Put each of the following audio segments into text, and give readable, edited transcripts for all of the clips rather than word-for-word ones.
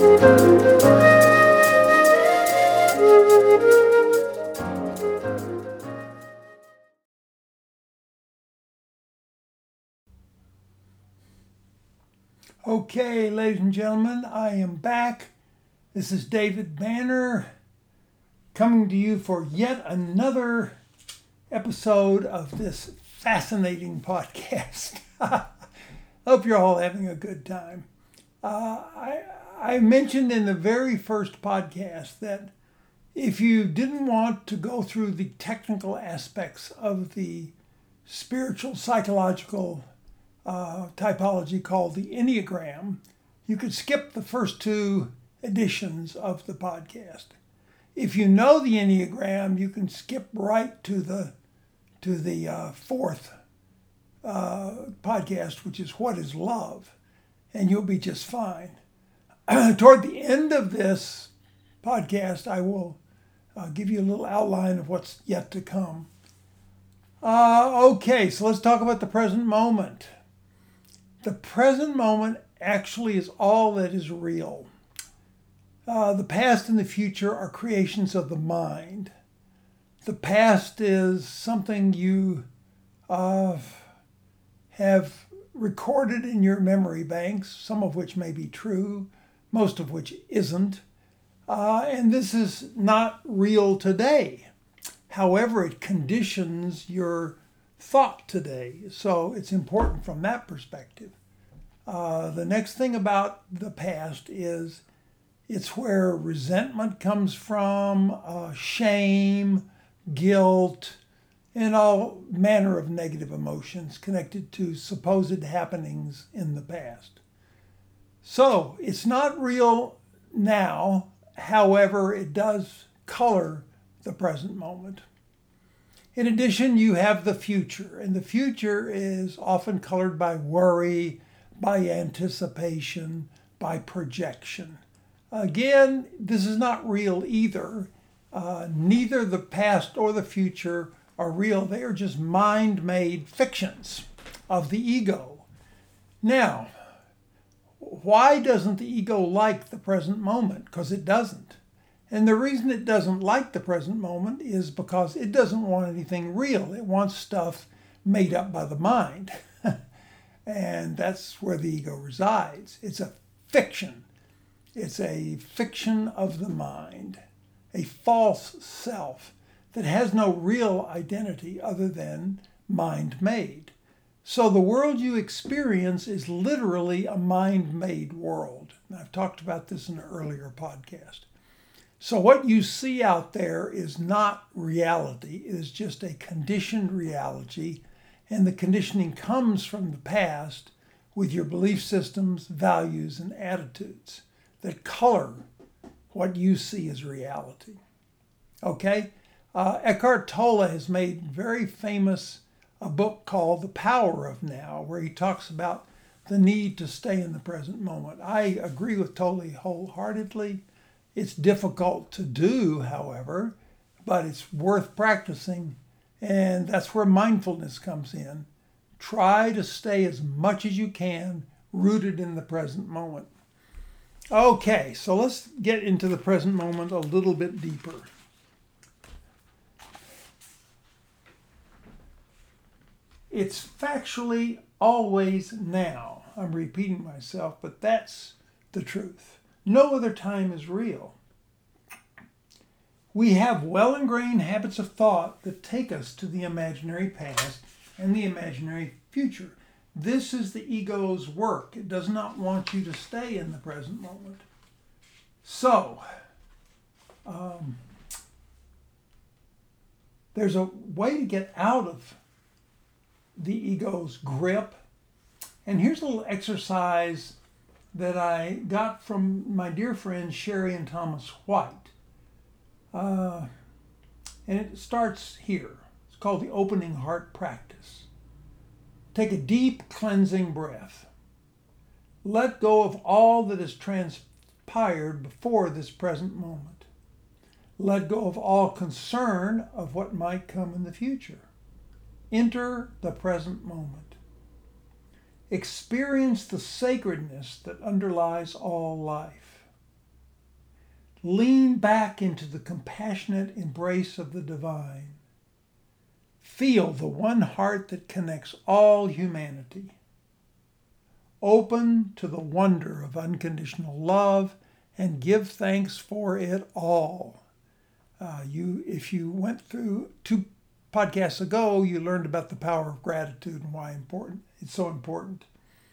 Okay, ladies and gentlemen, I am back. This is David Banner coming to you for yet another episode of this fascinating podcast. Hope you're all having a good time. I mentioned in the very first podcast that if you didn't want to go through the technical aspects of the spiritual psychological typology called the Enneagram, you could skip the first two editions of the podcast. If you know the Enneagram, you can skip right to the fourth podcast, which is What is Love, and you'll be just fine. Toward the end of this podcast, I will give you a little outline of what's yet to come. Okay, so let's talk about the present moment. The present moment actually is all that is real. The past and the future are creations of the mind. The past is something you have recorded in your memory banks, some of which may be true, most of which isn't. And this is not real today. However, it conditions your thought today. So it's important from that perspective. The next thing about the past is it's where resentment comes from, shame, guilt, and all manner of negative emotions connected to supposed happenings in the past. So it's not real now. However, it does color the present moment. In addition, you have the future, and the future is often colored by worry, by anticipation, by projection. Again, this is not real either. Neither the past or the future are real. They are just mind-made fictions of the ego. Now, why doesn't the ego like the present moment? Because it doesn't. And the reason it doesn't like the present moment is because it doesn't want anything real. It wants stuff made up by the mind. And that's where the ego resides. It's a fiction. It's a fiction of the mind, a false self that has no real identity other than mind-made. So the world you experience is literally a mind-made world. And I've talked about this in an earlier podcast. So what you see out there is not reality. It is just a conditioned reality. And the conditioning comes from the past with your belief systems, values, and attitudes that color what you see as reality. Okay? Eckhart Tolle has made very famous a book called The Power of Now, where he talks about the need to stay in the present moment. I agree with Tolle wholeheartedly. It's difficult to do, however, but it's worth practicing, and that's where mindfulness comes in. Try to stay as much as you can rooted in the present moment. Okay, so let's get into the present moment a little bit deeper. It's factually always now. I'm repeating myself, but that's the truth. No other time is real. We have well-ingrained habits of thought that take us to the imaginary past and the imaginary future. This is the ego's work. It does not want you to stay in the present moment. So, there's a way to get out of the ego's grip. And here's a little exercise that I got from my dear friends Sherry and Thomas White. And it starts here. It's called the opening heart practice. Take a deep cleansing breath. Let go of all that has transpired before this present moment. Let go of all concern of what might come in the future. Enter the present moment. Experience the sacredness that underlies all life. Lean back into the compassionate embrace of the divine. Feel the one heart that connects all humanity. Open to the wonder of unconditional love and give thanks for it all. If you went through 2 podcasts ago, you learned about the power of gratitude and why it's so important.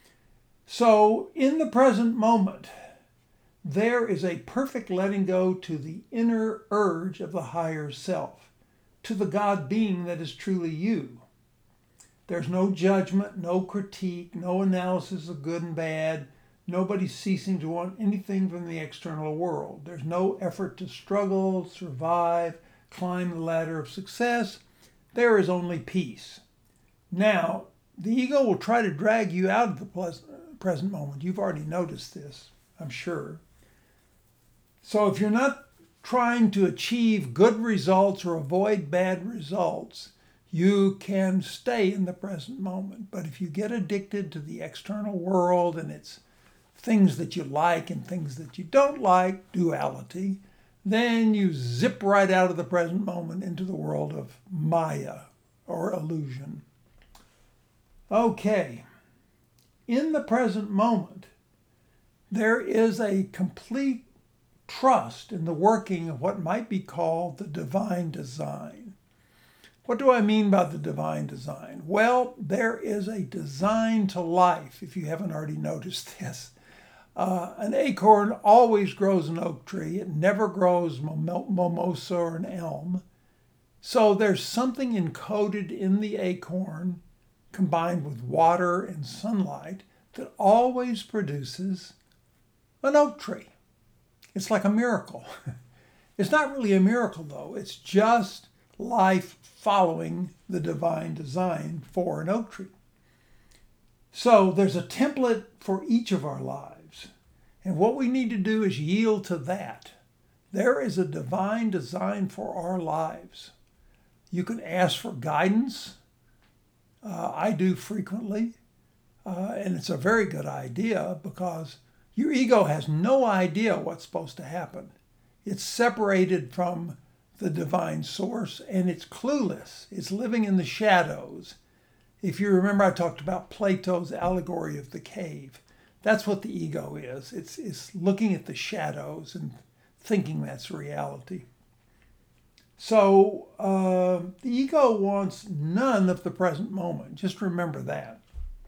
So in the present moment, there is a perfect letting go to the inner urge of the higher self, to the God being that is truly you. There's no judgment, no critique, no analysis of good and bad, nobody ceasing to want anything from the external world. There's no effort to struggle, survive, climb the ladder of success. There is only peace. Now, the ego will try to drag you out of the present moment. You've already noticed this, I'm sure. So if you're not trying to achieve good results or avoid bad results, you can stay in the present moment. But if you get addicted to the external world and its things that you like and things that you don't like, duality, then you zip right out of the present moment into the world of Maya or illusion. Okay, in the present moment, there is a complete trust in the working of what might be called the divine design. What do I mean by the divine design? Well, there is a design to life, if you haven't already noticed this. An acorn always grows an oak tree. It never grows mimosa or an elm. So there's something encoded in the acorn combined with water and sunlight that always produces an oak tree. It's like a miracle. It's not really a miracle, though. It's just life following the divine design for an oak tree. So there's a template for each of our lives. And what we need to do is yield to that. There is a divine design for our lives. You can ask for guidance. I do frequently. And it's a very good idea because your ego has no idea what's supposed to happen. It's separated from the divine source and it's clueless. It's living in the shadows. If you remember, I talked about Plato's allegory of the cave. That's what the ego is. It's looking at the shadows and thinking that's reality. So the ego wants none of the present moment. Just remember that.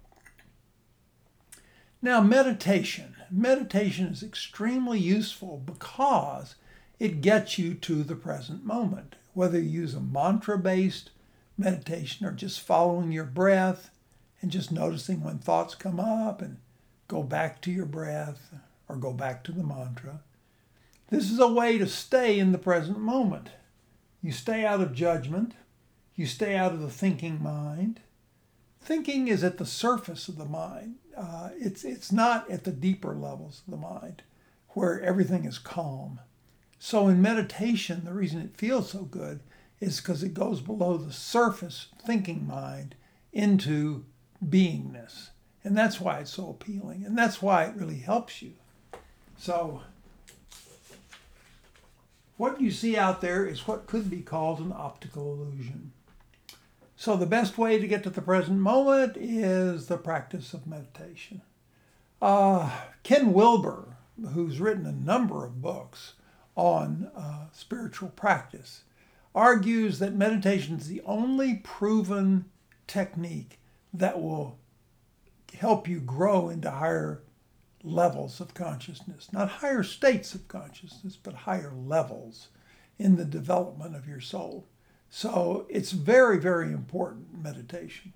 Now, meditation. Meditation is extremely useful because it gets you to the present moment. Whether you use a mantra-based meditation or just following your breath and just noticing when thoughts come up and go back to your breath or go back to the mantra. This is a way to stay in the present moment. You stay out of judgment. You stay out of the thinking mind. Thinking is at the surface of the mind. It's not at the deeper levels of the mind where everything is calm. So in meditation, the reason it feels so good is because it goes below the surface thinking mind into beingness. And that's why it's so appealing. And that's why it really helps you. So what you see out there is what could be called an optical illusion. So the best way to get to the present moment is the practice of meditation. Ken Wilber, who's written a number of books on spiritual practice, argues that meditation is the only proven technique that will help you grow into higher levels of consciousness. Not higher states of consciousness, but higher levels in the development of your soul. So it's very, very important, meditation.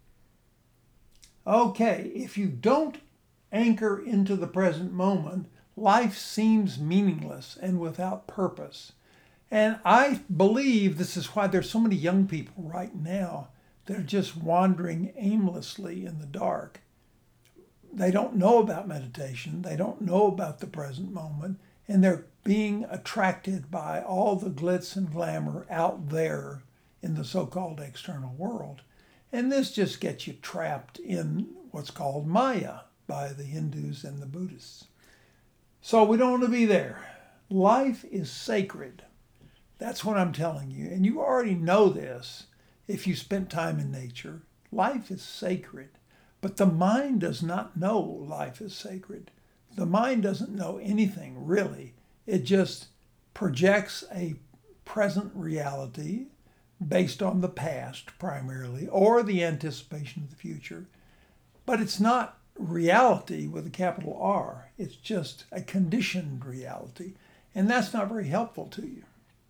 Okay, if you don't anchor into the present moment, life seems meaningless and without purpose. And I believe this is why there's so many young people right now that are just wandering aimlessly in the dark. They don't know about meditation. They don't know about the present moment. And they're being attracted by all the glitz and glamour out there in the so-called external world. And this just gets you trapped in what's called Maya by the Hindus and the Buddhists. So we don't want to be there. Life is sacred. That's what I'm telling you. And you already know this if you spent time in nature. Life is sacred. But the mind does not know life is sacred. The mind doesn't know anything, really. It just projects a present reality based on the past primarily, or the anticipation of the future. But it's not reality with a capital R. It's just a conditioned reality. And that's not very helpful to you.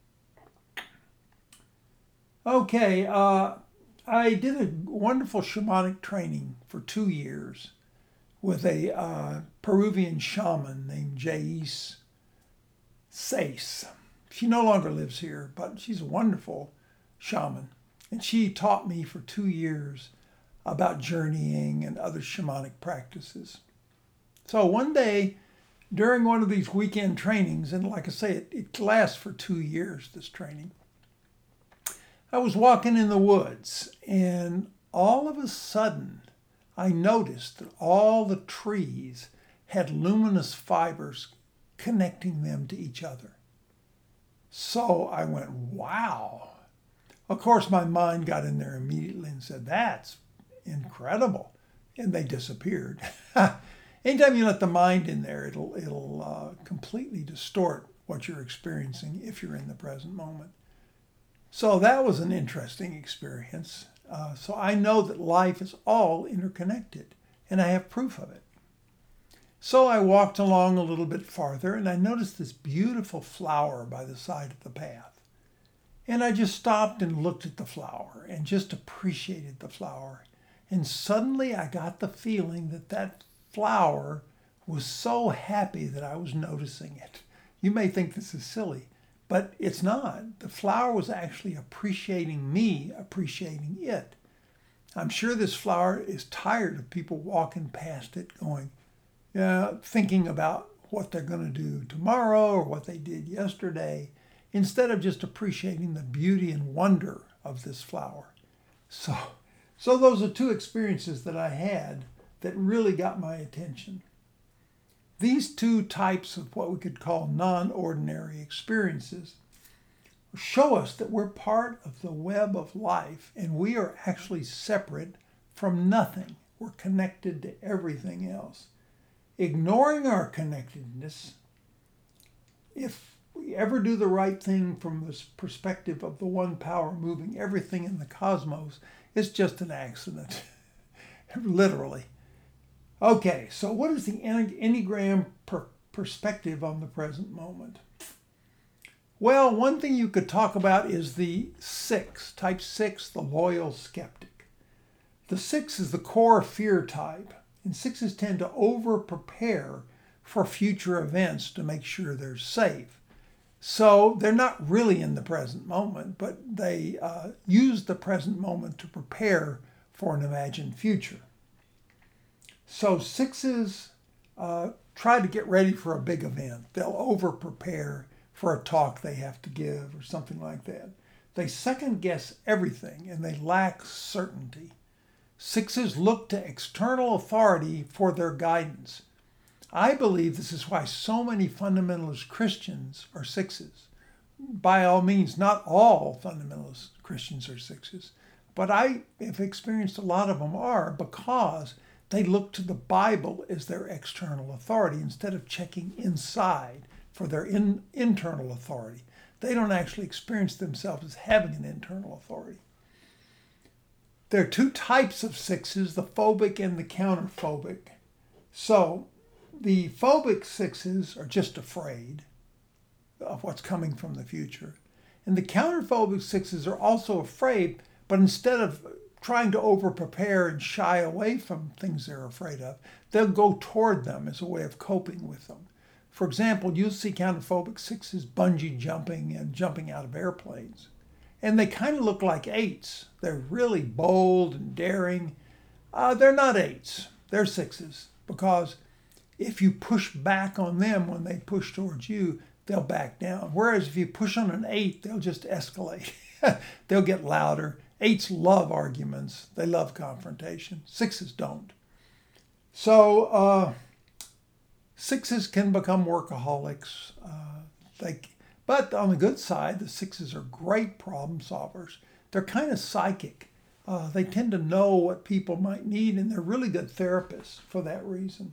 Okay, I did a wonderful shamanic training for 2 years with a Peruvian shaman named Jais Sais. She no longer lives here, but she's a wonderful shaman. And she taught me for 2 years about journeying and other shamanic practices. So one day, during one of these weekend trainings, and like I say, it lasts for 2 years, this training, I was walking in the woods, and all of a sudden, I noticed that all the trees had luminous fibers connecting them to each other. So I went, wow. Of course, my mind got in there immediately and said, that's incredible. And they disappeared. Anytime you let the mind in there, it'll completely distort what you're experiencing if you're in the present moment. So that was an interesting experience. So I know that life is all interconnected, and I have proof of it. So I walked along a little bit farther, and I noticed this beautiful flower by the side of the path. And I just stopped and looked at the flower and just appreciated the flower. And suddenly I got the feeling that that flower was so happy that I was noticing it. You may think this is silly, but it's not. The flower was actually appreciating me, appreciating it. I'm sure this flower is tired of people walking past it going, thinking about what they're going to do tomorrow or what they did yesterday, instead of just appreciating the beauty and wonder of this flower. So those are 2 experiences that I had that really got my attention. These 2 types of what we could call non-ordinary experiences show us that we're part of the web of life, and we are actually separate from nothing. We're connected to everything else. Ignoring our connectedness, if we ever do the right thing from this perspective of the one power moving everything in the cosmos, it's just an accident, literally. Okay, so what is the Enneagram perspective on the present moment? Well, one thing you could talk about is the 6, type 6, the loyal skeptic. The 6 is the core fear type, and 6s tend to over-prepare for future events to make sure they're safe. So they're not really in the present moment, but they use the present moment to prepare for an imagined future. So 6s try to get ready for a big event. They'll over-prepare for a talk they have to give or something like that. They second-guess everything, and they lack certainty. 6s look to external authority for their guidance. I believe this is why so many fundamentalist Christians are 6s. By all means, not all fundamentalist Christians are 6s, but I have experienced a lot of them are, because they look to the Bible as their external authority instead of checking inside for their internal authority. They don't actually experience themselves as having an internal authority. There are 2 types of 6s, the phobic and the counterphobic. So the phobic 6s are just afraid of what's coming from the future. And the counterphobic 6s are also afraid, but instead of trying to over-prepare and shy away from things they're afraid of, they'll go toward them as a way of coping with them. For example, you'll see counterphobic 6s bungee jumping and jumping out of airplanes. And they kind of look like 8s. They're really bold and daring. They're not 8s. They're 6s, because if you push back on them when they push towards you, they'll back down. Whereas if you push on an 8, they'll just escalate. They'll get louder. 8s love arguments. They love confrontation. 6s don't. So 6s can become workaholics. But on the good side, the sixes are great problem solvers. They're kind of psychic. They tend to know what people might need, and they're really good therapists for that reason.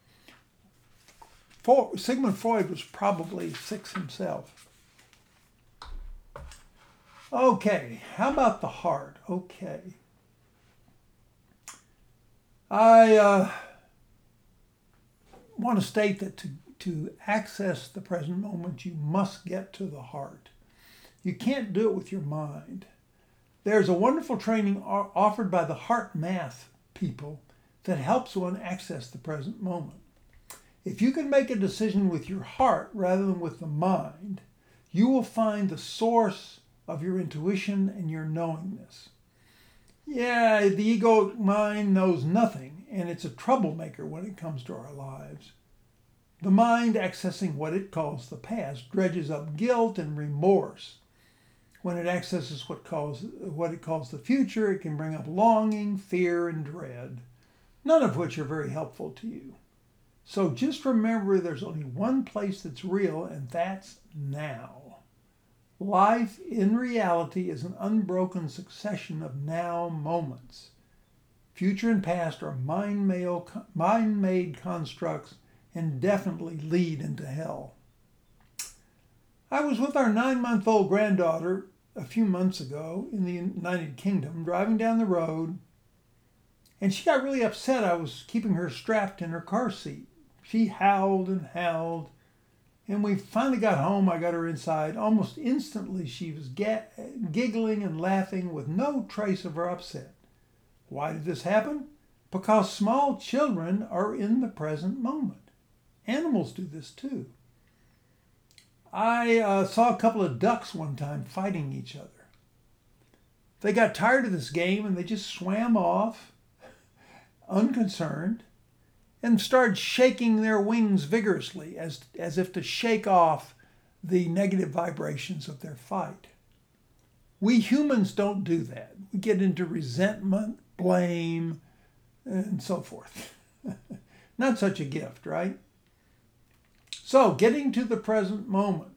Sigmund Freud was probably 6 himself. Okay, how about the heart? Okay. I want to state that to access the present moment, you must get to the heart. You can't do it with your mind. There's a wonderful training offered by the heart math people that helps one access the present moment. If you can make a decision with your heart rather than with the mind, you will find the source of your intuition and your knowingness. Yeah, the egoic mind knows nothing, and it's a troublemaker when it comes to our lives. The mind, accessing what it calls the past, dredges up guilt and remorse. When it accesses what it calls the future, it can bring up longing, fear, and dread, none of which are very helpful to you. So just remember there's only one place that's real, and that's now. Life in reality is an unbroken succession of now moments. Future and past are mind-made constructs and definitely lead into hell. I was with our 9-month-old granddaughter a few months ago in the United Kingdom, driving down the road, and she got really upset I was keeping her strapped in her car seat. She howled and howled, and we finally got home. I got her inside. Almost instantly, she was giggling and laughing with no trace of her upset. Why did this happen? Because small children are in the present moment. Animals do this too. I saw a couple of ducks one time fighting each other. They got tired of this game and they just swam off, unconcerned, and started shaking their wings vigorously as if to shake off the negative vibrations of their fight. We humans don't do that. We get into resentment, blame, and so forth. Not such a gift, right? So, getting to the present moment.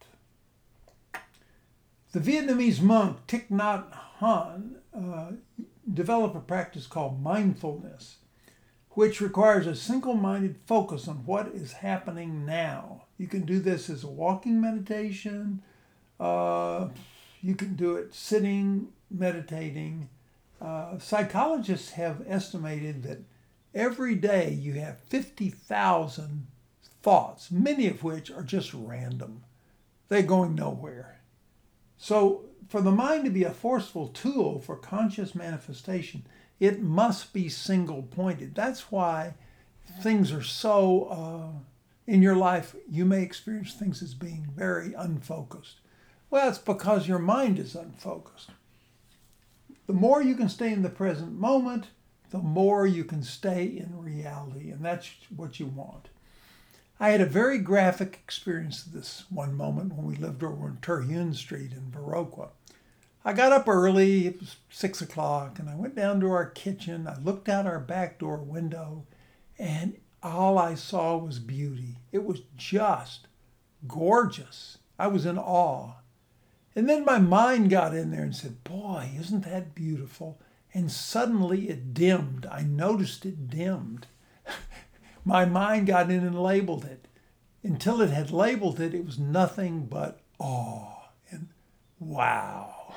The Vietnamese monk Thich Nhat Hanh developed a practice called mindfulness, which requires a single-minded focus on what is happening now. You can do this as a walking meditation. You can do it sitting, meditating. Psychologists have estimated that every day you have 50,000 thoughts, many of which are just random. They're going nowhere. So for the mind to be a forceful tool for conscious manifestation, it must be single-pointed. That's why things are so, in your life, you may experience things as being very unfocused. Well, it's because your mind is unfocused. The more you can stay in the present moment, the more you can stay in reality, and that's what you want. I had a very graphic experience of this one moment when we lived over on Terhune Street in Viroqua. I got up early, it was 6 o'clock, and I went down to our kitchen. I looked out our back door window, and all I saw was beauty. It was just gorgeous. I was in awe. And then my mind got in there and said, boy, isn't that beautiful? And suddenly it dimmed. I noticed it dimmed. My mind got in and labeled it. Until it had labeled it, it was nothing but awe and wow.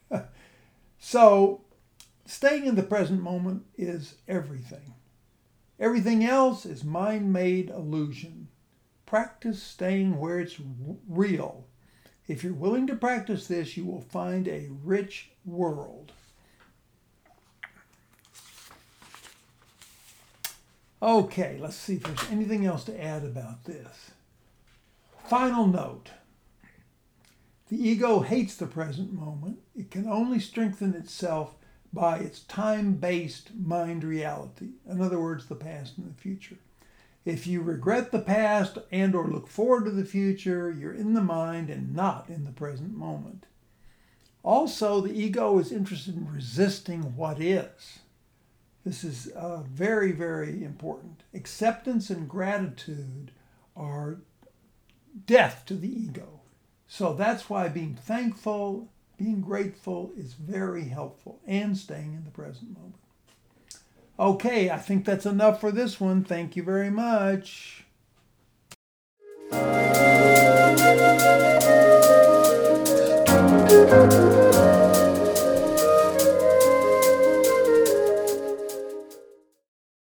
So staying in the present moment is everything. Everything else is mind-made illusion. Practice staying where it's real. If you're willing to practice this, you will find a rich world. Okay, let's see if there's anything else to add about this. Final note. The ego hates the present moment. It can only strengthen itself by its time-based mind reality. In other words, the past and the future. If you regret the past and or look forward to the future, you're in the mind and not in the present moment. Also, the ego is interested in resisting what is. This is very, very important. Acceptance and gratitude are death to the ego. So that's why being thankful, being grateful is very helpful, and staying in the present moment. Okay, I think that's enough for this one. Thank you very much.